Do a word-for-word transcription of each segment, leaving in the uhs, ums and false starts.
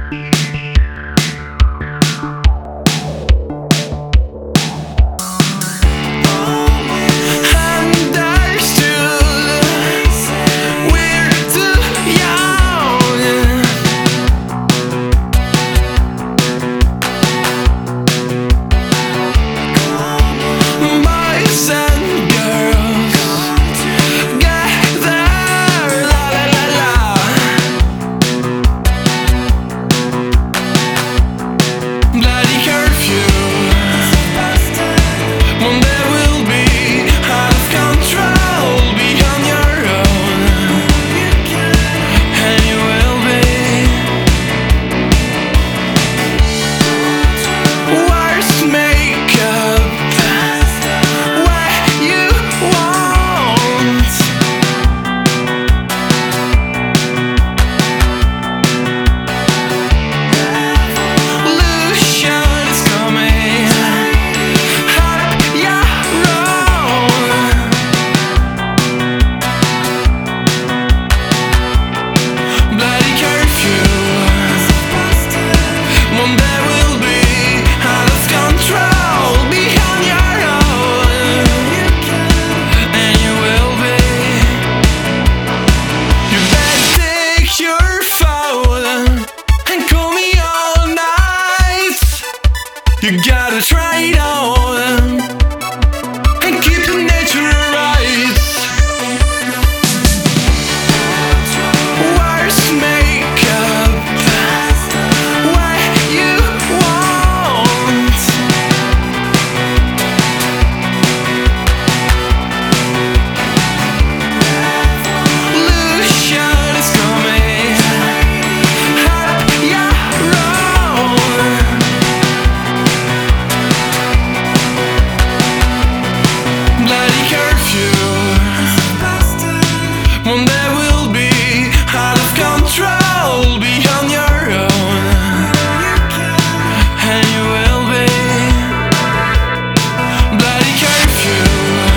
You gotta try it on and keep the nature right. Worst makeup what you want. Revolution is coming. Hot, yeah, roll. Bloody curfew. One day we'll be out of control, beyond your own, and you will be. Bloody curfew.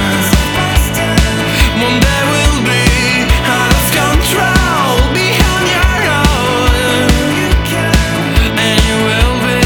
One day we'll be out of control, beyond your own, and you will be.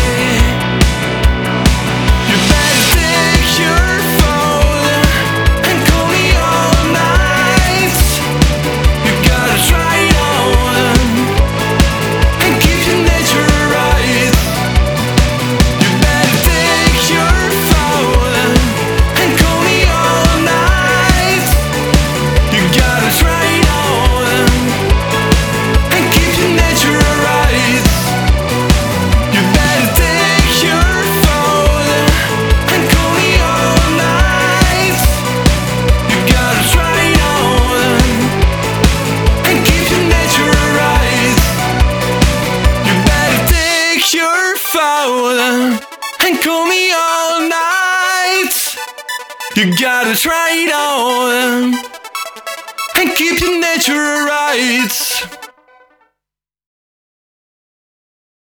You better take your phone and call me all night. You gotta try it on and keep your nature right. You better take your phone and call me all night. You gotta try it on and keep your nature right. You better take your phone and call me all night. You gotta try it on and keep your nature right. You better take your phone and call me all night. You gotta try it on and keep your nature right.